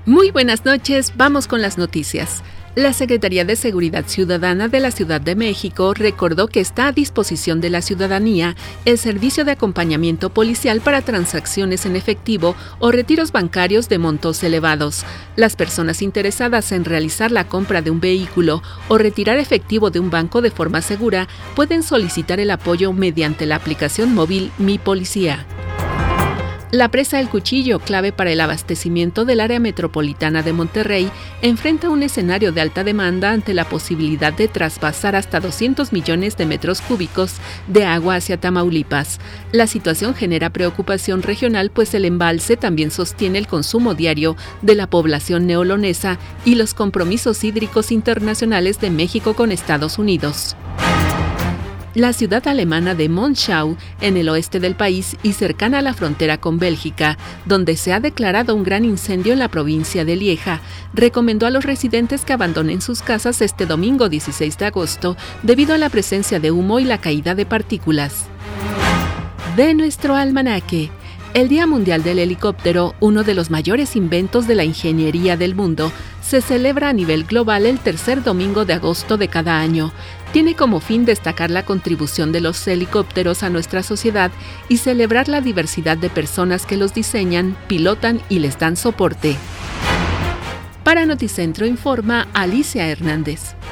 Muy buenas noches, vamos con las noticias. La Secretaría de Seguridad Ciudadana de la Ciudad de México recordó que está a disposición de la ciudadanía el servicio de acompañamiento policial para transacciones en efectivo o retiros bancarios de montos elevados. Las personas interesadas en realizar la compra de un vehículo o retirar efectivo de un banco de forma segura pueden solicitar el apoyo mediante la aplicación móvil Mi Policía. La presa El Cuchillo, clave para el abastecimiento del área metropolitana de Monterrey, enfrenta un escenario de alta demanda ante la posibilidad de trasvasar hasta 200 millones de metros cúbicos de agua hacia Tamaulipas. La situación genera preocupación regional, pues el embalse también sostiene el consumo diario de la población neolonesa y los compromisos hídricos internacionales de México con Estados Unidos. La ciudad alemana de Monschau, en el oeste del país y cercana a la frontera con Bélgica, donde se ha declarado un gran incendio en la provincia de Lieja, recomendó a los residentes que abandonen sus casas este domingo 16 de agosto debido a la presencia de humo y la caída de partículas. De nuestro almanaque. El Día Mundial del Helicóptero, uno de los mayores inventos de la ingeniería del mundo, se celebra a nivel global el tercer domingo de agosto de cada año. Tiene como fin destacar la contribución de los helicópteros a nuestra sociedad y celebrar la diversidad de personas que los diseñan, pilotan y les dan soporte. Para Noticentro informa Alicia Hernández.